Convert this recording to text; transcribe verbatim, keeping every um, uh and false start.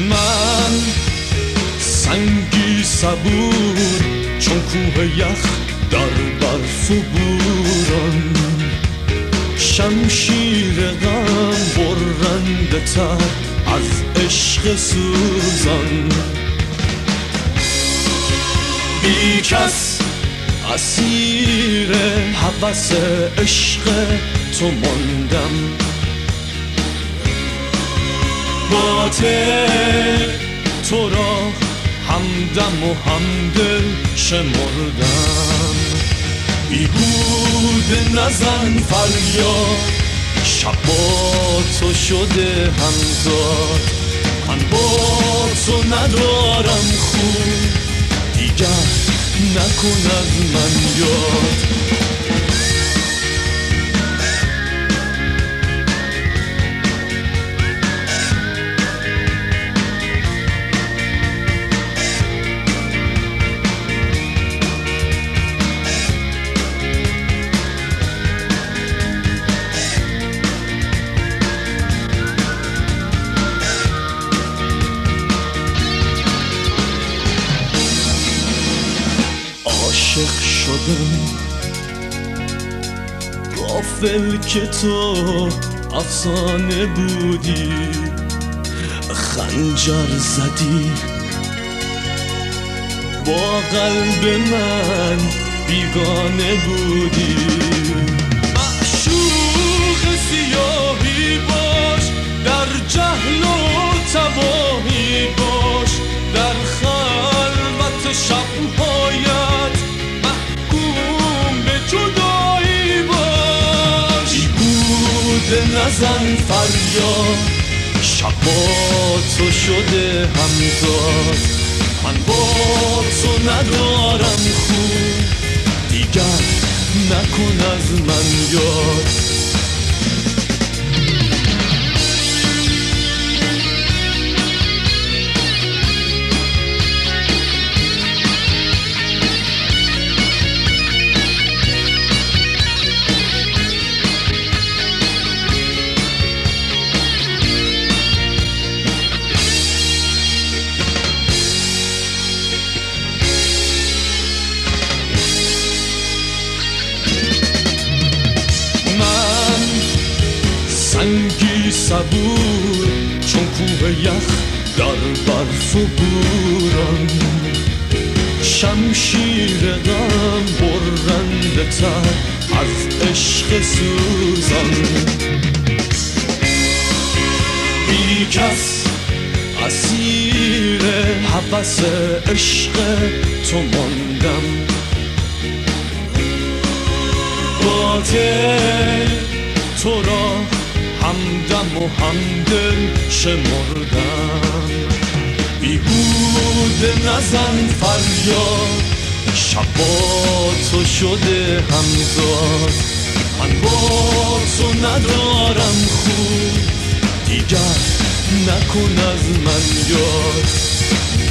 من سنگی صبور چون کوه یخ در برف و بوران، شمشیر غم برنده تر از عشق سوزان. بی کس اسیر هوس عشق تو ماندم، باطل تو را همدم و همدل شمردم. بیهوده نزن فریاد، شب با تو شده همزاد. من با تو ندارم خون، دیگر نکن از من یاد. عاشق شدم غافل که تو افسانه بودی، خنجر زدی با قلب من بیگانه بودی. معشوق سیاهی باش، در جهل و تباهی باش، در خلوت شب‌هایت محکوم به جدایی باش. بیهوده نزن فریاد، شب با تو شده همزاد. من با تو ندارم خون، دیگر نکن از من یاد. سنگی صبور چون کوه یخ در برف و بوران، شمشیر غم برنده تر از عشق سوزان. بی کس اسیر هوس عشق تو ماندم، باطل تو را همدم و همدل شمردم. بیهوده نزن فریاد، شب با تو شده همزاد. من با تو ندارم خون، دیگر نکن از من یاد.